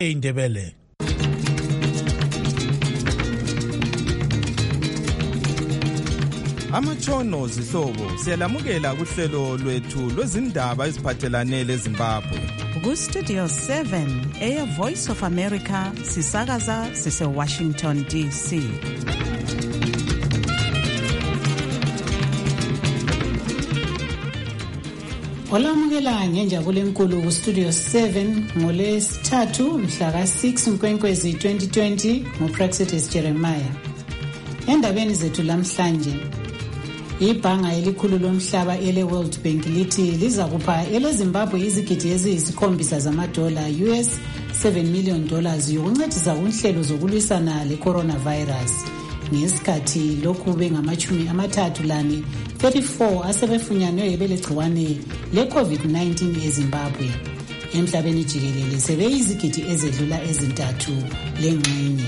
eindebele. Amatshono zihlobo siyalamukela kuhlelo lwethu lwezindaba eziphathelane leZimbabwe. Ku-Studio 7 Air Voice of America sisakaza sise-Washington DC. Olamukela ngenjabulo enkulu ku-Studio 7 ngolwesithathu mhla ka-6 Nkwenkwezi 2020 nguPraxitis Jeremiah. Endabeni zethu lamhlanje, ibhanga elikhulu lomhlaba ele-World Bank lithi liza kupha ele-Zimbabwe izigidi eziyisi-7 zamadola US $7 million yokuncedisa kunhlelo zokulwisana le-coronavirus. Ngesikhathi lokhu bengama-34 asebefunyanwe belegciwane le-COVID-19 eZimbabwe. Emhlabeni jikelele sebeyizigidi ezedlula ezintathu lengxenye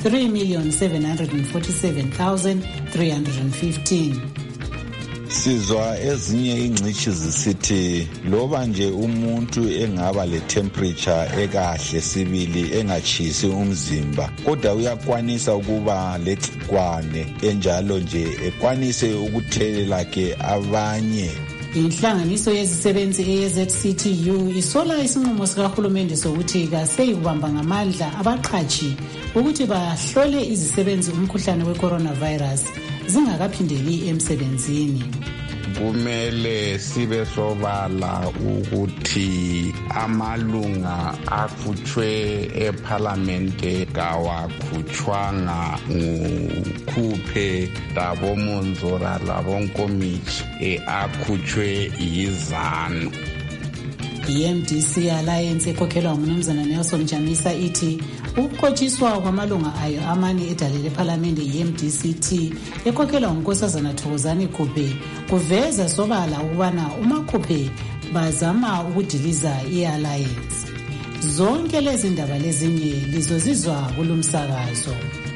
3,747,315. Sizwa ezinye ingcitshi zisithi loba nje umuntu engaba le temperature ekahle sibili engatshisi umzimba, kodwa uyakwanisa ukuba legcikwane enjalo nje ekwanise ukuthelela ke abanye. Inhlanganiso yezisebenzi eyeZCTU isola isinqumo sikahulumende sokuthi kaseyikubamba ngamandla abaqhatshi ukuthi bahlole izisebenzi umkhuhlane we-coronavirus zingakaphindeli emsebenzini. Kumele sibe sobala ukuthi amalunga akhutshwe eParliamente kawakhutshwanga ngukhuphe labomonzora labonkomithi akhutshwe yizanu. I-MDC Alliance ekhokhelwa nguMnumzana Nelson Chamisa ithi ukuqotshiswa kwamalunga ayo amane edale leParliamente i-MDCT ekhokhelwa nguNkosazana Thokozani Khuphe kuveza sobala ukubana umakhuphe bazama ukudiliza i-Alliance. Zonke lezi ndaba lezinye lizozizwa kulumsakazo.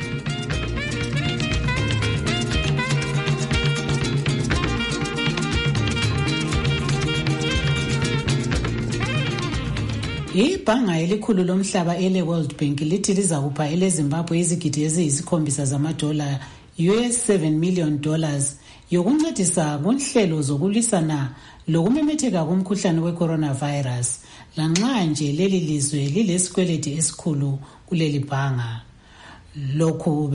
Ibhanga elikhulu lomhlaba ele-World Bank lithi liza kupha ele-Zimbabwe izigidi eziyisi-7 zamadola US $7 million yokuncedisa kunhlelo zokulwisana lokumemetheka komkhuhlane we-coronavirus, lanxa nje leli lizwe lilesikweleti esikhulu kuleli bhanga. Lokhu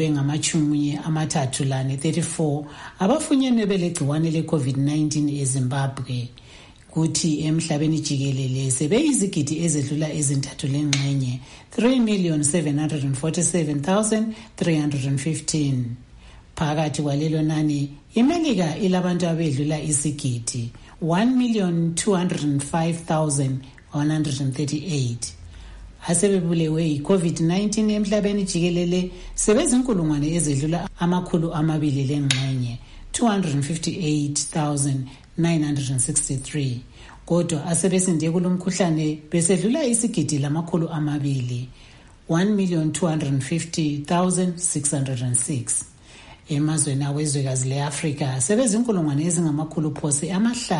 bengama-34 abafunyenwe belegciwane le-COVID-19 eZimbabwe. Kuthi emhlabeni jikelele sebeyizigidi ezedlula ezintathu lengxenye 3,747,315. Phakathi kwalelo nani, iMelika ilabantu abedlula isigidi 1,205,138. Asebebulewe yi-COVID-19 emhlabeni jikelele sebezinkulungwane ezedlula 200 lengxenye 258,963. Kodwa asebesinde kulomkhuhlane besedlula isigidi 200 1,250,606. Emazweni awezwekazi le-Afrika sebezinkulungwane ezingamakhulu phose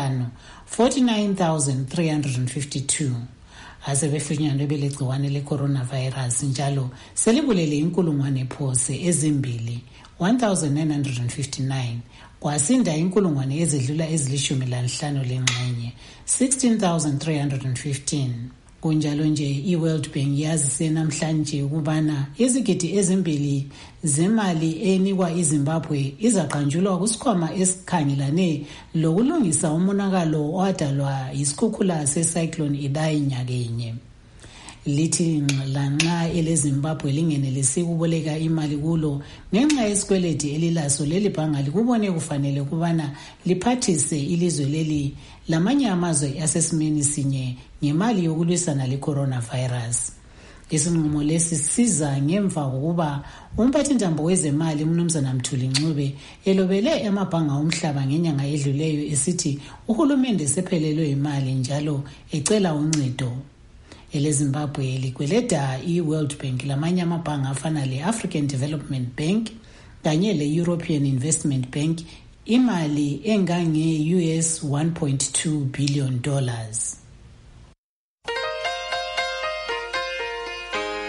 49,352. Asebefunyanwe belegciwane le-coronavirus njalo selibulele inkulungwane phose ezimbili 1,959. Kwasinda inkulungwane ezedlula ezili-15 lengxenye 16,315. Kunjalo nje i-World Bank yazise namhlanje ukubana izigidi ezimbili zemali enikwa iZimbabwe izaqanjulwa kusikhwama esikhangelane lokulungisa umonakalo owadalwa yisikhukhula secyclone Idai nyakenye. Lithi lanxa ele-Zimbabwe lingenelisi ukuboleka imali kulo ngenxa yesikweleti elilaso leli bhanga likubone kufanele ukubana liphathise ilizwe leli lamanye amazwe asesimeni sinye ngemali yokulwisana le-coronavirus. Isinqumo lesi siza ngemva kokuba umphathintambo wezemali uMnumzana Mthuli Ncube elobele amabhanga omhlaba ngenyanga edluleyo esithi uhulumende sephelelwe imali njalo ecela uncedo. Ele-Zimbabwe likweleda i-World Bank lamanye amabhanga afana le-African Development Bank kanye le-European Investment Bank imali engange US $1.2 billion.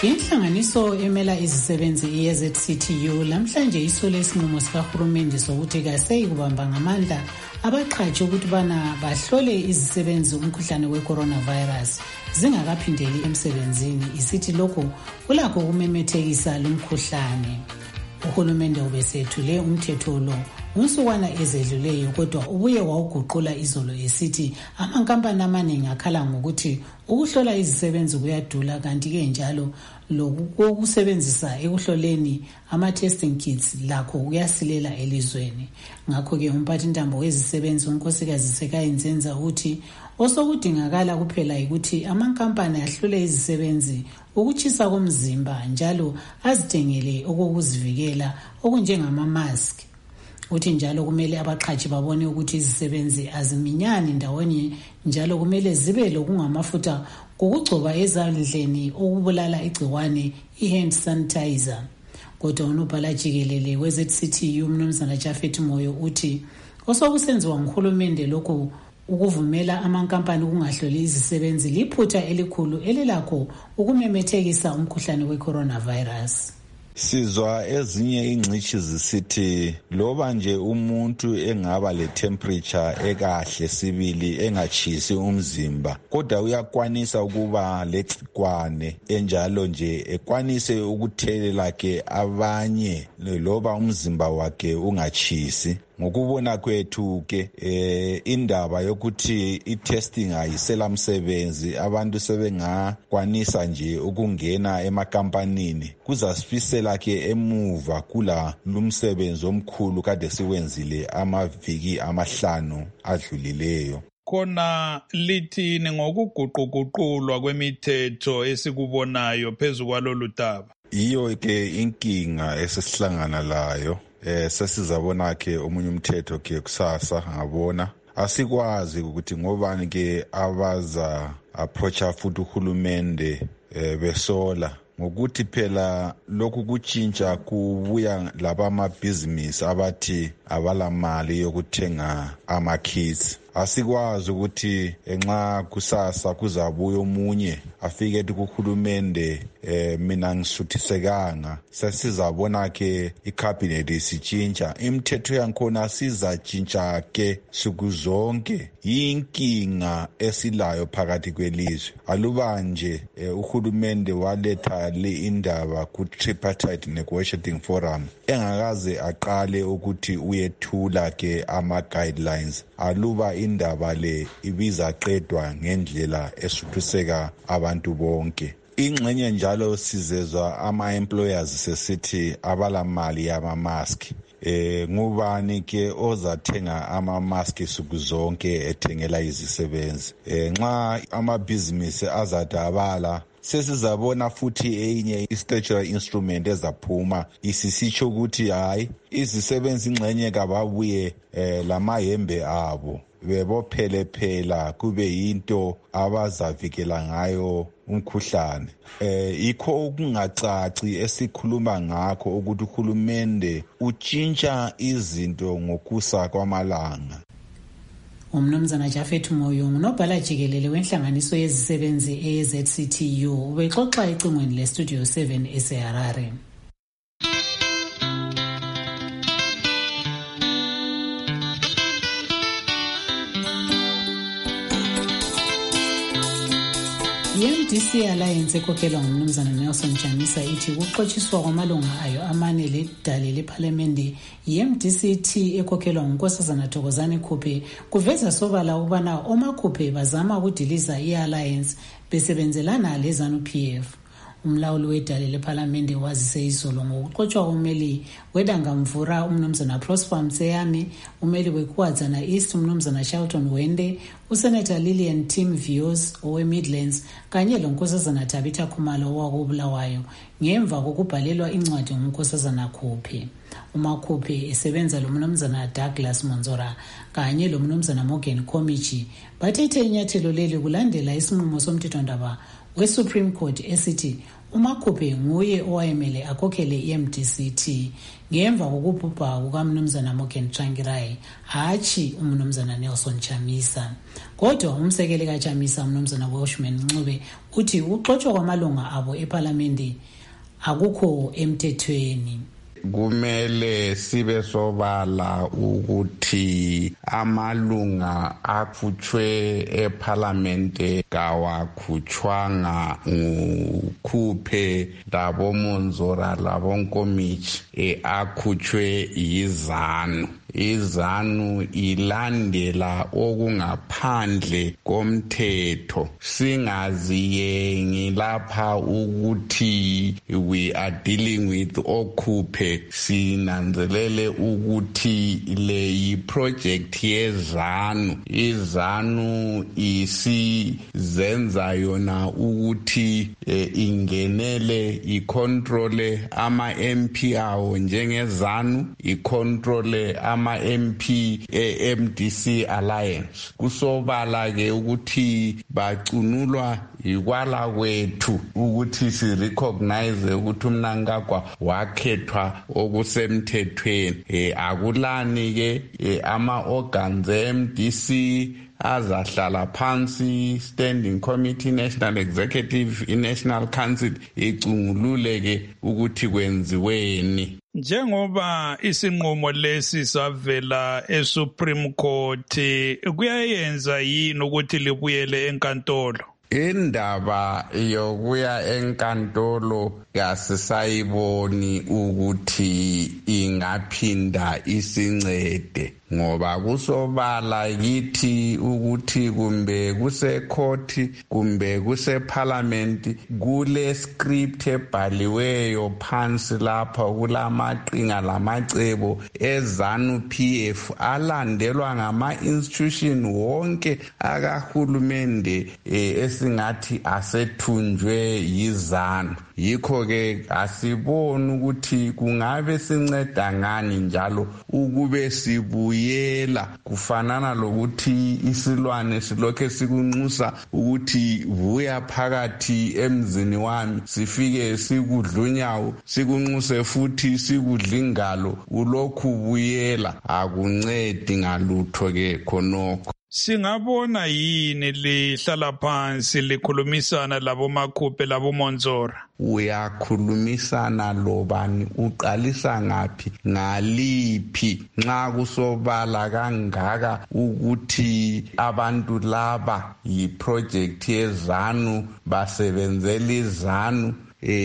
Inhlanganiso emela izisebenzi ye-ZCTU lamhlanje isole isinqumo sikahulumende sokuthi kaseyi kubamba ngamandla abaqhatshi ukuthi bana bahlole izisebenzi umkhuhlane we-coronavirus zingakaphindeli emsebenzini, isithi lokho kulakho ukumemethekisa lumkhuhlane. Uhulumende ubesethule umthetho lo unsukwana ezedluleyo, kodwa ubuye wawuguqula izolo esithi amankampani amaningi akhala ngokuthi ukuhlola izisebenzi kuyadula, kanti-ke njalo lokusebenzisa ekuhloleni ama-testing kits lakho kuyasilela elizweni. Ngakho-ke umphathintambo wezisebenzi unkosikazi Sekayinzenza uthi osokudingakala kuphela ukuthi amankampani ahlole izisebenzi ukutshisa komzimba njalo azithengele okokuzivikela okunjengama-mask. Uthi njalo kumele abaqhatshi babone ukuthi izisebenzi aziminyani ndawonye, njalo kumele zibe lokungamafutha kokugcoba ezandleni okubulala igciwane, i-hand sanitizer. Kodwa unobhala jikelele we-ZCTU uMnumzana Japhet Moyo uthi osokusenziwa nguhulumende lokho ukuvumela amankampani ukungahloli izisebenzi liphutha elikhulu elilakho ukumemethekisa umkhuhlane we-coronavirus. Sizwa ezinye ingcitshi zisithi loba nje umuntu engaba le temperature ekahle sibili engatshisi umzimba, kodwa uyakwanisa ukuba legcikwane enjalo nje ekwanise ukuthelela ke abanye loba umzimba wakhe ungatshisi. Ngokubona kwethu ke indaba yokuthi i-testing ayisela msebenzi, abantu sebengakwanisa nje ukungena emakampanini, kuzasifisela ke emuva kula lumsebenzi omkhulu kade siwenzile amaviki amahlanu adlulileyo. Khona lithini ngokuguquguqulwa kwemithetho esikubonayo phezu kwalolu daba? Iyo ke inkinga esesihlangana layo. Sesizabona ke omunye umthetho ke kusasa ngabona asikwazi ukuthi ngobani ke abaza approacha futhi uhulumende besola ngokuthi phela lokhu kutshintsha kubuya laba amabhizinisi abathi abalamali yokuthenga ama-kits. Asikwazi ukuthi nxa kusasa kuzabuya omunye afike ethi kuhulumende mina ngisuthisekanga. Sesizabona ke icabinet isitshintsha, imithetho yankhona sizatshintsha ke suku zonke. Yinkinga esilayo phakathi kwelizwe. Aluba nje uhulumende waletha le indaba ku-tripartite negotiating forum engakaze aqale ukuthi uyethula ke ama-guidelines, aluba indaba le ibiza qedwa ngendlela esuthiseka abantu bonke. Ingxenye njalo sizezwa ama-employers sesithi abalamali yama-mask. Ngubani ke ozathenga ama-mask suku zonke ethengela izisebenzi? Nxa amabhizinisi azadabala sesizabona futhi enye i-statutory instrument ezaphuma isisitsho ukuthi hayi izisebenzi ingxenye kababuye lamayembe abo bebophele phela kube yinto abazavikela ngayo umkhuhlane. Ikho okungacaci esikhuluma ngakho ukuthi uhulumende utshintsha izinto ngokusa kwamalanga. Umnumzana Japhet Moyo unobhala jikelele wenhlanganiso yezisebenzi e-ZCTU ubexoxa ecingweni le-Studio 7 eseHarare. I-MDC Alliance ekhokhelwa ngumnumzana Nelson Chamisa ithi ukuxotshiswa kwamalunga ayo amane ledale lephalamende i-MDCT ekhokhelwa ngunkosazana Thokozani Khuphe kuveza sobala ukubana omakhuphe bazama ukudiliza i-Alliance besebenzelana leZANU-PF. Umlawuli wedale lephalamende wazise izolo ngokuxotshwa umeli wedangamvura umnumzana Prosper Mtseyami, umeli weKwadzana East umnumzana Shelton Wende, uSenator Lillian Tim Vios owe-Midlands kanye lonkosazana Tabitha Khumalo owakobulawayo ngemva kokubhalelwa incwadi ngunkosazana Khuphe. uMakhuphe esebenza lomnumzana Douglas Monzora kanye lomnumzana Morgan Komichi bathethe inyathelo leli kulandela isinqumo somthethondaba we-Supreme Court esithi uMakhuphe nguye owayemele akhokhele iMDC-T ngemva kokubhubha kukaMnumzana Morgan Tsvangirai, hatshi uMnumzana Nelson Chamisa. Kodwa umsekeli kaChamisa uMnumzana Welshman Ncube uthi ukuxotshwa kwamalunga abo ePhalamende akukho emthethweni. Kumele sibe sobala ukuthi amalunga akhutshwe ePhalamende kawakhutshwanga nguKhuphe laboMonzora labonkomitshi, akhutshwe yiZANU. iZANU ilandela okungaphandle komthetho. Singaziyengi lapha ukuthi we are dealing with oKhuphe, sinanzelele ukuthi le project yeZANU. iZANU isizenza yona ukuthi ingenele icontrole ama-MP awo njengeZANU, icontrole ama-MP MDC Alliance. Kusobala ke ukuthi bacunulwa ikwala kwethu ukuthi si recognize ukuthi uMnangagwa wakhethwa okusemthethweni. Akulani ke ama-organs MDC azahlala phansi, Standing Committee, National Executive, National Council, icungulule ke ukuthi kwenziweni. Njengoba isinqumo lesi savela eSupreme Court, kuyayenza yini ukuthi libuyele enkantolo? Indaba yokuya enkantolo kasisayiboni ukuthi ingaphinda isincede, ngoba kusobala kithi ukuthi kumbe kusekhoti kumbe kusePhalamende kule script ebhaliweyo phansi lapha kulamaqhinga lamacebo eZANU PF alandelwa ngama-institution wonke akahulumende esingathi asethunjwe yiZANU. Yikho ke asiboni ukuthi kungabe sinceda ngani njalo ukube sibuyela, kufanana lokuthi isilwane silokhe sikunxusa ukuthi vuya phakathi emzini wami, sifike sikudlunyawo sikunxuse futhi sikudla ingalo, ulokhu buyela, akuncedi ngalutho ke khonokho. Singabona yini lihlala phansi likhulumisana laboMakhuphe laboMonzora? Uyakhulumisana lobani, uqalisa ngaphi, ngaliphi, nxa kusobala kangaka ukuthi abantu laba yiproject yeZANU basebenzela iZANU?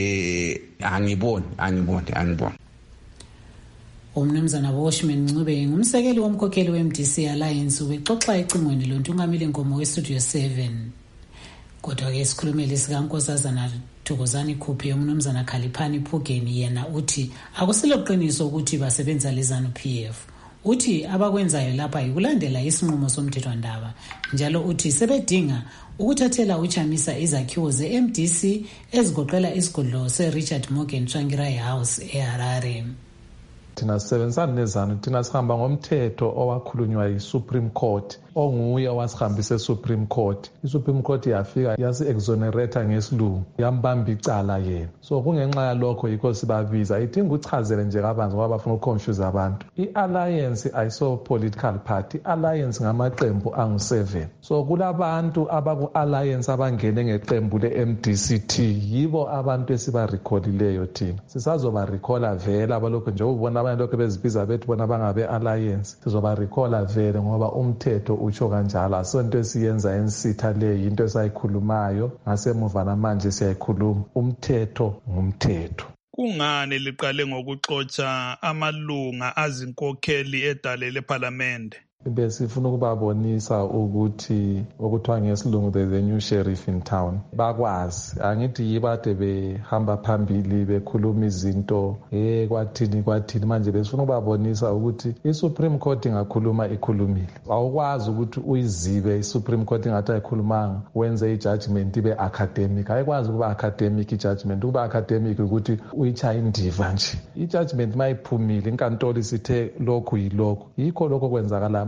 Angiboni. Umnumzana Welshman Ncube ngumsekeli womkhokheli weMDC Alliance ubexoxa ecingweni lontungameli Nkomo weStudio 7. Kodwa ke isikhulumeli sikaNkosazana Thokozani Khuphe umnumzana Khaliphani Phugeni yena uthi akusiloqiniso ukuthi basebenza leZANU PF. Uthi abakwenzayo lapha yikulandela isinqumo somthethwandaba, njalo uthi sebedinga ukuthathela uChamisa izakhiwo zeMDC ezigoqela isigodlo seRichard Morgan Tsvangirai House eHarare. Thina sisebenzisana neZANU, thina sihamba ngomthetho owakhulunywa yiSupreme Court, onguye owasihambisa eSupreme Court. iSupreme Court yafika yasi-exonerata ngesilungu, yambamba icala yena. So kungenxa yalokho yikho sibabiza. Idinga uchazele nje kabanzi ngoba bafuna ukuconfuse abantu. I-Alliance ayiso-political party. I-Alliance ngamaqembu angu-7. So kulabantu abaku-Alliance abangene ngeqembu le-MDC-T. Yibo abantu esibarekholileyo thina. Sisazobarekhola vele abalokho nje ubona abantu lokho bezibiza bethi bona bangabe-Alliance. Sizobarekhola vele ngoba umthetho utsho kanjalo. Asonto esiyenza ensitha le into esayikhulumayo, ngasemuva namanje siyayikhuluma. Umthetho ngumthetho. Kungani liqale ngokuxotsha amalunga azinkokheli edale lePhalamende? Besifuna ukubabonisa ukuthi okuthiwa ngesilungu there's a new sheriff in town. Bakwazi, angithi yibade behamba phambili bekhuluma izinto kwathini manje besifuna ukubabonisa ukuthi iSupreme Court ingakhuluma ikhulumile. Awukwazi ukuthi uyizibe iSupreme Court ingathi ayikhulumanga wenze ijudgment ibe academic. Ayikwazi ukuba academic ijudgment. Ukuba academic ukuthi uyichaya indiva nje. Ijudgment mayiphumile inkantolo isithe lokhu yilokho. Yikho lokho kwenzakala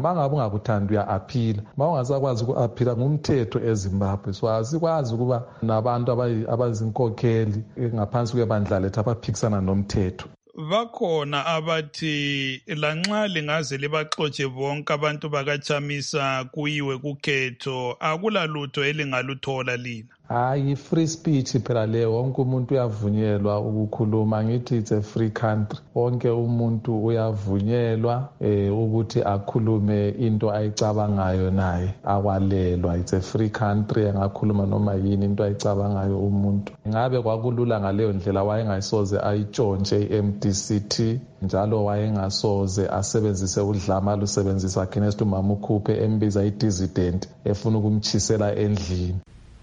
mangabe ungakuthanda uya-aphila, ma ungasakwazi uku-aphila ngumthetho eZimbabwe. So asikwazi ukuba nabantu abazinkokheli ngaphansi kwebandla lethu abaphikisana nomthetho. Bakhona abathi lanxa lingaze libaxotshe bonke abantu bakaChamisa kuyiwe kukhetho akulalutho elingaluthola lina. Hayi, free speech phela le, wonke umuntu uyavunyelwa ukukhuluma. Ngithi it's a free country, wonke umuntu uyavunyelwa ukuthi akhulume into ayicabangayo naye akwalelwa. It's a free country, angakhuluma noma yini into ayicabangayo umuntu. Ngabe kwakulula ngaleyo ndlela wayengayisoze ayitshontshe i-MDCT, njalo wayengasoze asebenzise udlame alusebenzisa against umama uKhuphe embiza i-dissident efuna ukumchisela endlini.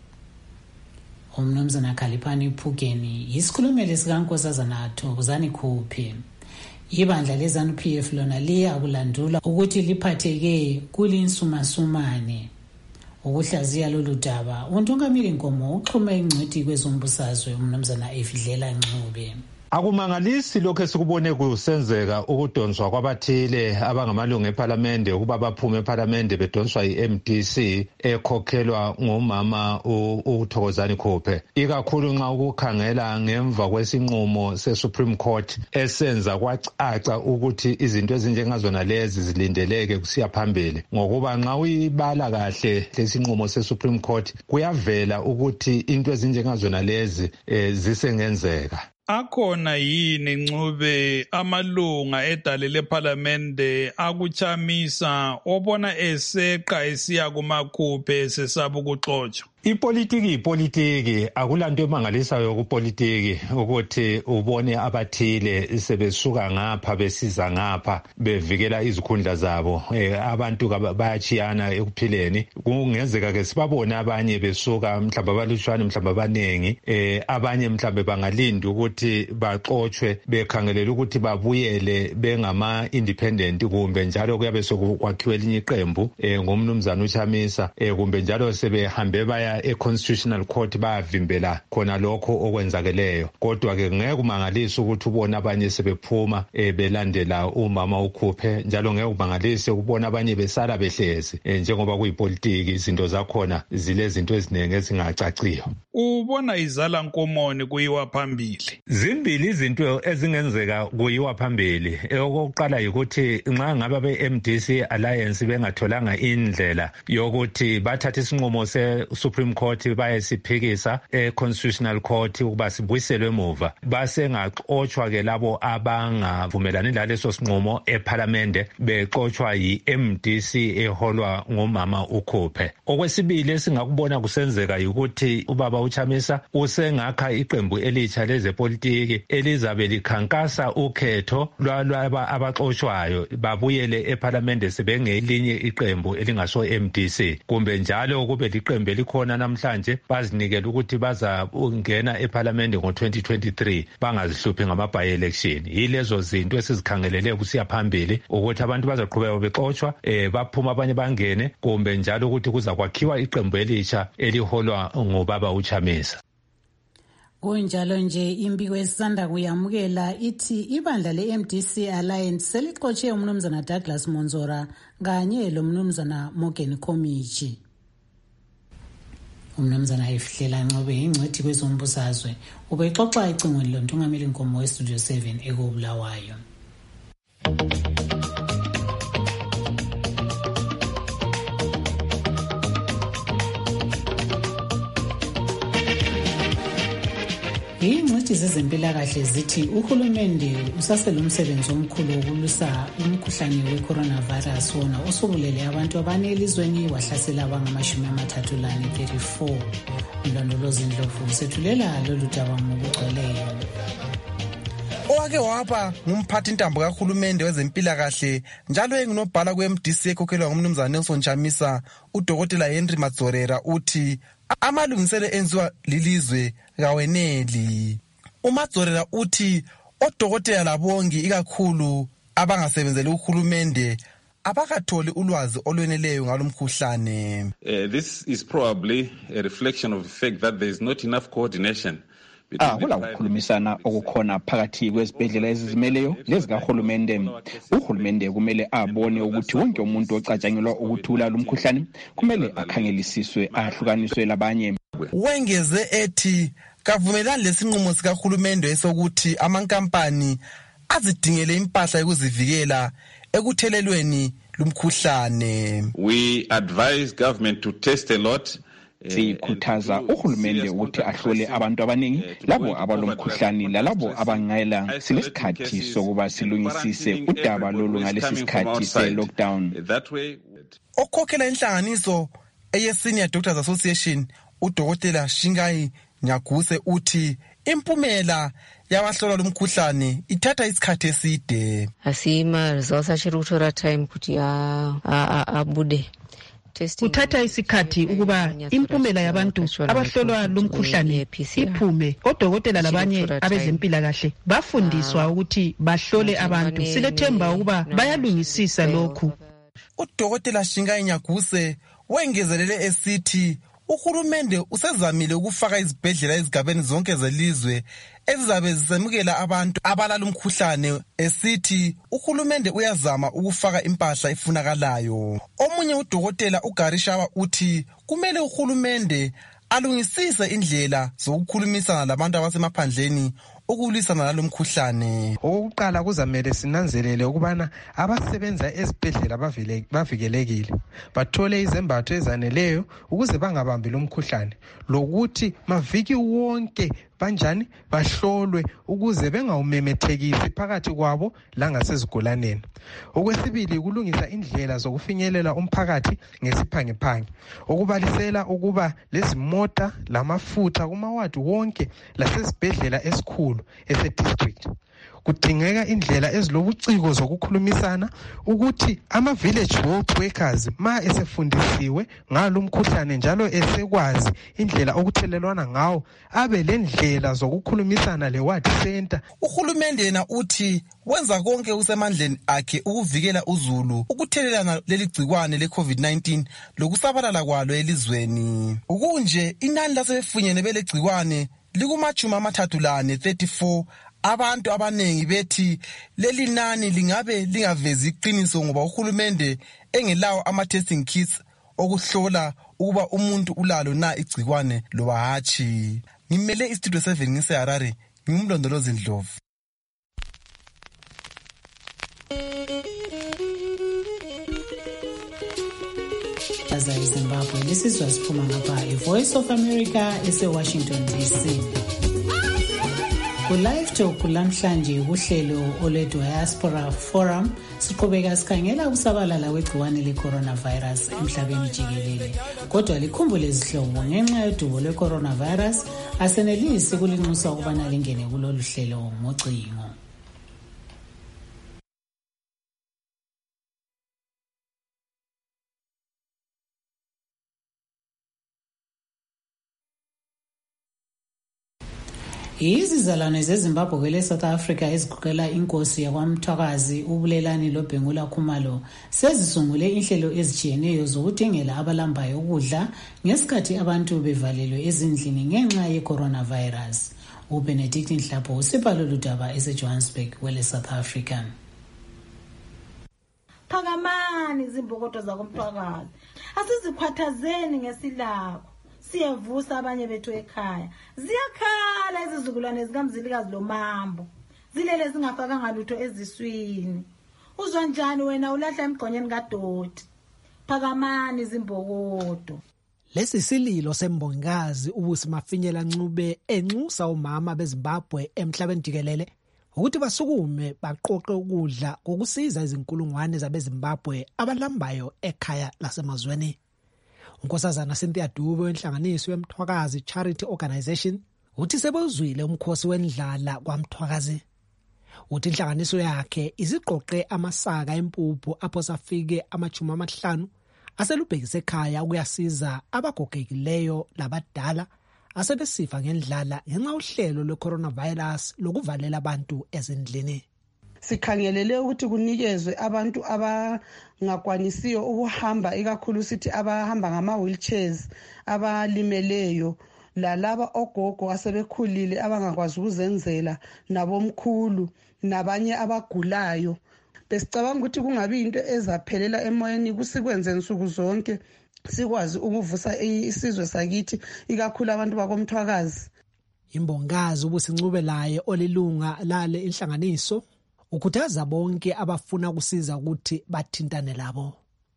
Umnumzana Khaliphani Phukeni yisikhulumeli sikaNkosazana Thokozani Khuphe. Ibandla leZANU-PF lona liya kulandula ukuthi liphatheke kulinsumasumane. Ukuhlaziya lolu daba uNtungamili Nkomo uxhume ingcwethi kwezombusazwe umnumzana Efidlela Ncube. Akumangalisi lokho esikubone kusenzeka ukudonswa kwabathile abangamalungu eParliament ukuba baphume eParliament bedonswa iMDC ekhokhelwa ngumama uThokozani Khuphe, ikakhulu nxa ukukhangela ngemva kwesinqumo seSupreme Court esenza kwacaca ukuthi izinto ezinjengazona lezi zilindeleke kusiya phambili, ngokuba nxa uyibala kahle lesinqumo seSupreme Court kuyavela ukuthi into ezinjengazona lezi zisengenzeka. Akhona yini Ncube amalunga edale leParliamente akuChamisa obona eseqa esiya kumaKhuphe esesaba ukuxotshwa? Ipolitiki akulanto emangalisayo kupolitiki ukuthi ubone abathile sebesuka ngapha besiza ngapha bevikela izikhundla zabo. Abantu bayachiyana ekuphileni. Kungenzeka ke sibabone abanye besuka mhlawumbe abalutshwane mhlawumbe abanengi, abanye mhlawumbe bangalinda ukuthi baxotshwe bekhangelela ukuthi babuyele bengama independent, kumbe njalo kuyabe sokwakhiwe elinye iqembu ngomnumzana uChamisa, kumbe njalo sebehambe baya e-Constitutional Court bayavimbela khona lokho okwenzakeleyo. Kodwa ke ngeke kumangalise ukuthi ubone abanye sebephuma belandela umama uKhuphe, njalo ngeke kumangalise ukubona abanye besala behlezi, njengoba kuyipolitiki izinto zakhona zilezinto eziningi ezingacaciyo. Ubona izala nkomoni kuyiwa phambili? Zimbili izinto ezingenzeka kuyiwa phambili. Okokuqala ukuthi nxa ngabe be-MDC Alliance bengatholanga indlela yokuthi bathathe isinqumo se-Supreme Court bayesiphikisa e-Constitutional Court ukuba sibuyiselwe emuva, basengaxotshwa ke labo abangavumelani laleso sinqumo eParliament bexotshwa yi-MDC eholwa ngumama uKhuphe. Okwesibili esingakubona kusenzeka ukuthi ubaba uChamisa usengakha iqembu elitsha lezepolitiki elizabe likhankasa ukhetho lwalaba abaxotshwayo babuyele eParliament sebengelinye iqembu elingaso MDC, kumbe njalo kube liqembu elikhona namhlanje bazinikela ukuthi bazangena eParliament ngo-2023 bangazihluphi ngama-by-election. Yilezo zinto esizikhangelele kusiya phambili ukuthi abantu bazaqhubeka bexotshwa, baphuma abanye bangene, kumbe njalo ukuthi kuzakwakhiwa iqembu elitsha eliholwa ngubaba uChamisa. Kunjalo nje imbiko esisanda kuyamukela ithi ibandla le-MDC Alliance selixotshe umnumzana Douglas Monzora kanye lomnumzana Morgan Komichi. Umnumzana Efidlela Ncube ingcwethi kwezombusazwe ubexoxa ecingweni loNtungameli Nkomo weStudio 7 ekubulawayo. Ingcwethi zezempilakahle zithi uhulumende usaselomsebenzi omkhulu wokulwisa umkhuhlane we-coronavirus wona osubulele abantu abane elizweni wahlasela abangama-34. Mlondolozi Ndlovu usethulela lolu daba ngokugcweleyo. Owake wapha ngumphathi intambo kahulumende wezempilakahle njalo engunobhala kwe-MDC ekhokhelwa ngumnumzana Nelson Chamisa, uDokotela Henry Madzorera uthi amalungiselo enziwa lilizwe kaweneli. uMadzorera uthi odokotela labongi ikakhulu abangasebenzeli uhulumende abakatholi ulwazi olweneleyo ngalomkhuhlane. This is probably a reflection of the fact that there is not enough coordination Kula ukukhulumisana okukhona phakathi kwezibhedlela ezizimeleyo lezikahulumende. Uhulumende kumele abone ukuthi wonke umuntu ocatshangelwa ukuthula lumkhuhlane kumele akhangelisiswe ahlukaniswe labanye. Wengeze ethi kavumelani lesinqumo sikahulumende esokuthi amankampani azidingele impahla yokuzivikela ekuthelelweni lumkhuhlane. We advise government to test a lot. Sikhuthaza uhulumende ukuthi ahlole abantu abaningi, labo abalomkhuhlane lalabo abangela. Silesikhathi sokuba silungisise udaba lolu ngalesi sikhathi se-lockdown. Okhokhela inhlanganiso eye-Senior Doctors Association, uDokotela Shingai Nyaguse uthi impumela yabahlolwa lumkhuhlane ithatha isikhathi eside. Asima results achiri kutora time kuti abude. Kuthatha isikhathi ukuba impumela yabantu abahlolwa lumkhuhlane iphume. Odokotela labanye abezempilakahle bafundiswa ukuthi bahlole abantu. Silethemba ukuba bayalungisisa lokhu. Udokotela Shingai Nyaguse wengezelele esithi uhulumende usezamile ukufaka izibhedlela ezigabeni zonke zelizwe ezizabe zisemukela abantu abalala umkhuhlane, esithi uhulumende uyazama ukufaka impahla efunakalayo. Omunye udokotela uGarishawa uthi kumele uhulumende alungisise indlela zokukhulumisana labantu abasemaphandleni ukulwisana nalomkhuhlane. Okokuqala kuzamele sinanzelele ukubana abasebenza ezibhedlela bavikelekile, bathole izembatho ezaneleyo ukuze bangabambi lumkhuhlane, lokuthi maviki wonke banjani bahlolwe ukuze bengawumemethekisi phakathi kwabo langasezigulaneni. Okwesibili kulungisa indlela zokufinyelela umphakathi ngesiphangiphangi, okubalisela ukuba lezimota lamafutha kumawadi wonke lasesibhedlela esikhulu ese-district. Kudingeka indlela ezilobuciko zokukhulumisana ukuthi ama-village health workers ma esefundisiwe ngalo mkhuhlane njalo esekwazi indlela okuthelelwana ngawo, abe lendlela zokukhulumisana le-ward center. Uhulumende yena uthi wenza konke usemandleni akhe ukuvikela uzulu ukuthelelana leli gcikwane le-COVID-19 lokusabalala kwalo elizweni. Ukunje inani lasebefunyene bele gcikwane likuma-34. Abantu abanengi bethi leli nani lingabe lingavezi iqiniso ngoba uhulumende engelawo ama-testing kits okuhlola ukuba umuntu ulalo na igcikwane loba hatshi. Ngimele istudio 7 ngiseHarare, ngimlondolozi Ndlovu. Zimbabwe lisizwa siphuma ngapha iVoice of America ese-Washington DC. Ku-live talk lamhlanje kuhlelo olwe-Diaspora Forum siqhubeka sikhangela ukusabalala kwegciwane le-coronavirus emhlabeni jikelele. Kodwa likhumbule izihlobo, ngenxa yodubo lwe-coronavirus asenelisi kulinxusa ukubana lingene kulolu hlelo ngocingo. Izizalwane zeZimbabwe kwele South Africa eziqoqela inkosi yakwaMthwakazi uBulelani loBhengula Khumalo sezisungule inhlelo ezijiyeneyo zokuthengela abalambayo ukudla ngesikhathi abantu bevalelwe ezindlini ngenxa ye-coronavirus. uBenedict Nhlapho usipha lolu daba eseJohannesburg kwele South Africa. Phakamani izimbokodo zakoMthwakazi, asizikhwathazeni ngesilabo. Siyavusa abanye bethu ekhaya. Ziyakhala izizukulwane zikaMzilikazi loMambo. Zilele zingafakanga lutho eziswini. Uzwa njani wena ulahla emgqonyeni kaDoti? Phakamani izimbokodo. Lesi sililo sembongazi ubusi Mafinyela Ncube enxusa umama beZimbabwe emhlabeni jikelele ukuthi basukume baqoqe ukudla kokusiza izinkulungwane zabeZimbabwe abalambayo ekhaya lasemazweni. Unkosazana Cynthia Dube wenhlanganiso yeMthwakazi Charity Organization uthi sebewuzwile umkhosi wendlala kwaMthwakazi. Uthi inhlanganiso yakhe iziqoqe amasaka empuphu apho safike ama-50 aselubhekise ekhaya ukuyasiza abagogekileyo labadala asebesifa ngendlala ngenxa uhlelo lwe-coronavirus lokuvalela abantu ezindlini. Sikhangelele ukuthi kunikezwe abantu abangakwanisiyo ukuhamba, ikakhulu sithi abahamba ngama-wheelchairs, abalimeleyo, lalaba ogogo asebekhulile abangakwazi ukuzenzela nabomkhulu nabanye abagulayo. Besicabanga ukuthi kungabi into ezaphelela emoyeni kusikwenze nsuku zonke sikwazi ukuvusa isizwe sakithi ikakhulu abantu bakomthwakazi. Imbongazi ubusincube laye olilunga lale inhlanganiso ukhuthaza bonke abafuna ukusiza ukuthi bathintane labo.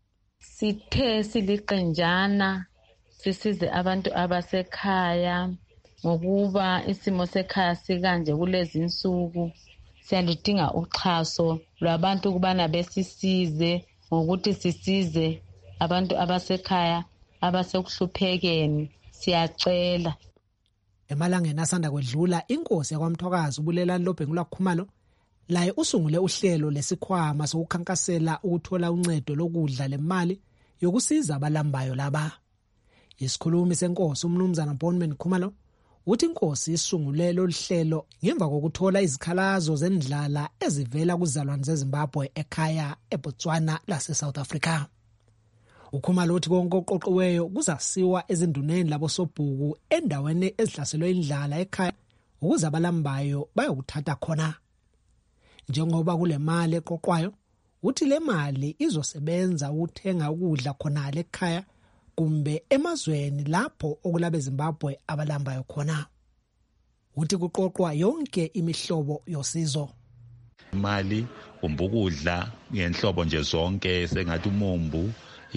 Sithe siliqenjana sisize abantu abasekhaya ngokuba isimo sekhaya sikanje kulezi insuku. Siyaludinga uxhaso lwabantu ukubana besisize ngokuthi sisize abantu abasekhaya abasekuhluphekeni. Siyacela. Emalangeni asanda kwedlula inkosi yakwaMthwakazi uBulelani Lobhengula Khumalo laye usungule uhlelo lesikhwama sokukhankasela ukuthola uncedo lokudla lemali yokusiza abalambayo laba. Isikhulumi senkosi uMnumzana Bonman Khumalo uthi inkosi isungule lo hlelo ngemva kokuthola izikhalazo zendlala ezivela kuzalwane zeZimbabwe ekhaya eBotswana lase South Africa. Ukhumalo uthi konke oqoqiweyo kuzasiwa ezinduneni labo sobhuku endaweni ezihlaselwe indlala ekhaya ukuze abalambayo bayokuthatha khona. Njengoba kule mali eqoqwayo uthi le mali izosebenza ukuthenga ukudla khona ekhaya kumbe emazweni lapho okulabe Zimbabwe abalambayo khona. Uthi kuqoqwa yonke imihlobo yosizo. Imali umbukudla ngenhlobo nje zonke sengathi umumbu,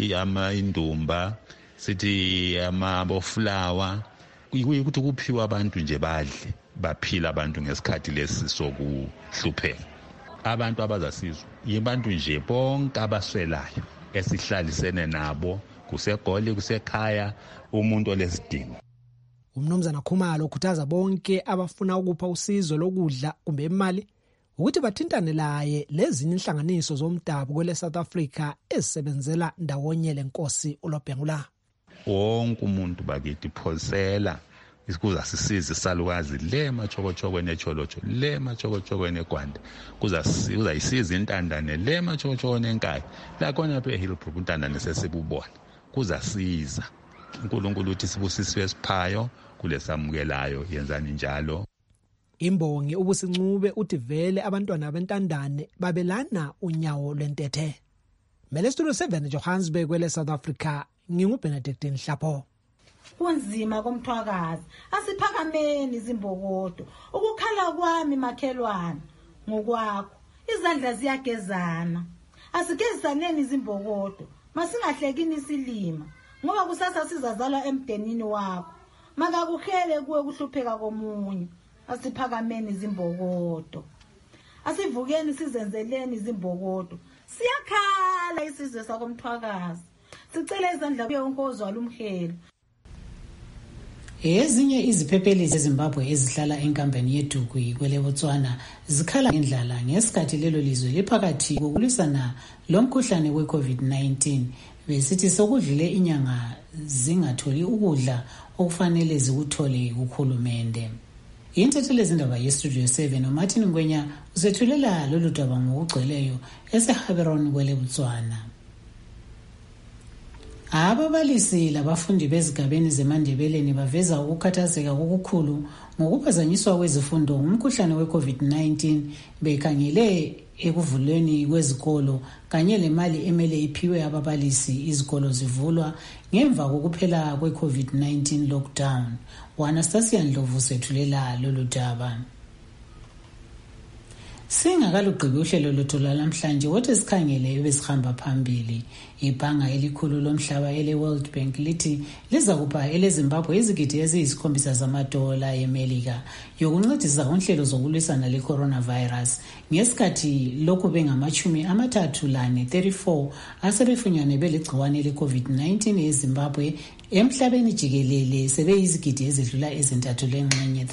indumba, sithi amaboflower, kuyikuthi kuphiwa abantu nje badle baphila abantu ngesikhathi lesi sokuhlupheka. Abantu abazasizwa yibantu nje bonke abaswelayo esihlalisene nabo kuseGoli kusekhaya umuntu olesidingo. Umnumzana Khumalo ukhuthaza bonke abafuna ukupha usizo lokudla kumbe imali ukuthi bathintane laye lezi inhlanganiso zomdabu kwele South Africa ezisebenzela ndawonye lenkosi uLobhengula. Wonke umuntu bakithi phosela isikuza sisize salukazi le machokochoko necholocho le machokochoko negwanda kuzayisiza intandane le machokochoko nenkaya la khona phe Hillbrook intandane sesibubona kuzasiza. uNkulunkulu uthi sibusisiwe esiphayo kulesamukelayo yenzani njalo. Imbongi ubusincube uthi vele abantwana bentandane babelana unyawo lwentethe. Mele Studio 7 Johannesburg kwele South Africa nginguBenedict Nhlapho. Kunzima komthwakazi asiphakameni izimbokodo ukukhala kwami makhelwane ngokwakho izandla ziyagezana asigezaneni izimbokodo masingahlekini isilima ngoba kusasa sizazalwa emdenini wakho makakuhele kuwe kuhlupheka komunye. Asiphakameni izimbokodo asivukeni sizenzeleni izimbokodo siyakhala isizwe sakomthwakazi sicela izandla kuye wonke ozwala umhelo. Ezinye iziphephelisi eZimbabwe ezihlala enkambeni yeDugwi kwele Botswana zikhala ngendlala ngesikhathi lelo lizwe liphakathi kokulwisana lomkhuhlane weCovid-19 besithi sokudlule inyanga zingatholi ukudla okufanele zikuthole kuhulumende. Intatheli ezindaba yeStudio 7 uMartin Ngwenya usethulela lolu daba ngokugcweleyo eseHaberon kwele Botswana. Ababalisi labafundi bezigabeni zeMandebeleni baveza ukukhathazeka okukhulu ngokuphazanyiswa kwezifundo umkhuhlane weCovid-19 bekhangele ekuvulweni kwezikolo kanye lemali emele iphiwe ababalisi izikolo zivulwa ngemva kokuphela kweCovid-19 lockdown. Anastasia Ndlovu sethulela lolu daba. Singakalugqibi uhlelo lothu lamhlanje wothi sikhangele ebesihamba phambili. Ibhanga elikhulu lomhlaba ele-World Bank lithi liza kupha eleZimbabwe izigidi eziyisi-7 zamadola eMelika yokuncedisa unhlelo zokulwisana le-coronavirus ngesikhathi lokhu bengama-34 asebefunyanwe beligciwane le-COVID-19 eZimbabwe emhlabeni jikelele sebeyizigidi ezidlula ezintathu lengxenye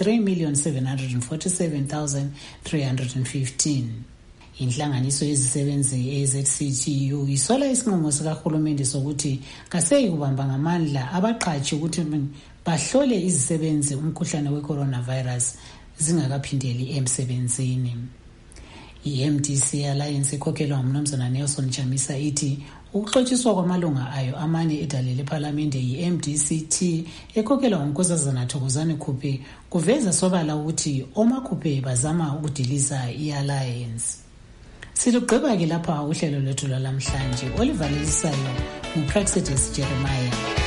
3,747,315. Inhlanganiso yezisebenzi eZCTU isola isinqumo sikahulumende sokuthi kaseyikubamba ngamandla abaqhatshi ukuthi bahlole izisebenzi umkhuhlane we-coronavirus zingakaphindeli emsebenzini. I-MDC Alliance ekhokhelwa ngumnumzana Nelson Chamisa ithi ukuxotshiswa kwamalunga ayo amane edalele ephalamende yi-MDC-T ekhokhelwa ngunkosazana Thokozani Khuphe kuveza sobala ukuthi omakhuphe bazama ukudiliza i-Alliance. Silugqiba ke lapha uhlelo lwethu lwalamhlanje olivalelisayo nguPraxedis Jeremiah.